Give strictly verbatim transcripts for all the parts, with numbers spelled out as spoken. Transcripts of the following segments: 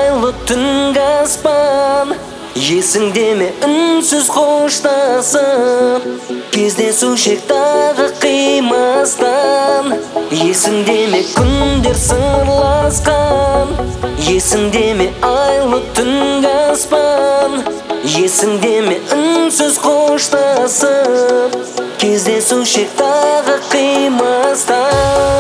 айлы түнгі аспан. Есіңде ме үнсіз қоштасып кездесушек тағы қимастан? Есіңде ме күндер сырласқан? Есіңде ме айлы түнгі аспан? Есіңде ме үнсіз қоштасып кездесушек тағы қимастан?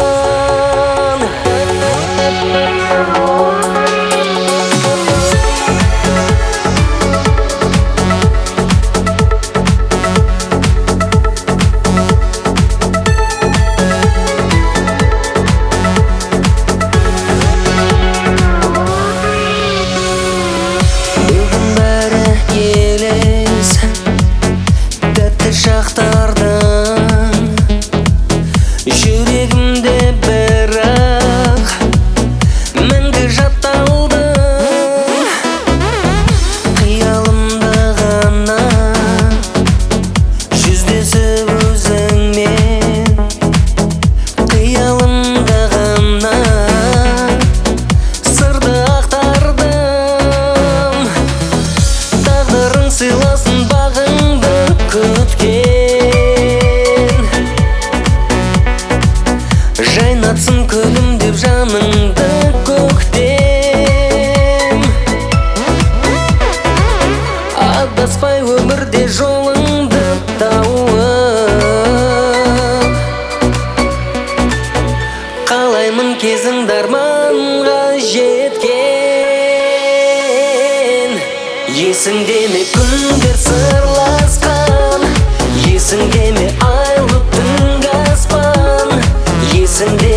Шақтардың жүрегімде бірақ мәңгі жатталдың. Қиялымда ғана жүздесіп өзіңмен, қиялымда ғана сырды ақтардым. Тағдырың сыйласын бағыңды күткен, жайнатсын күлімдеп жаныңды көктем. Адаспай өмірде жолыңды тауып, қалаймын кезіңді арманға жеткен. Есіңде ме күндер сырласқан? Есіңде ме айлы түнгі аспан? Есіңде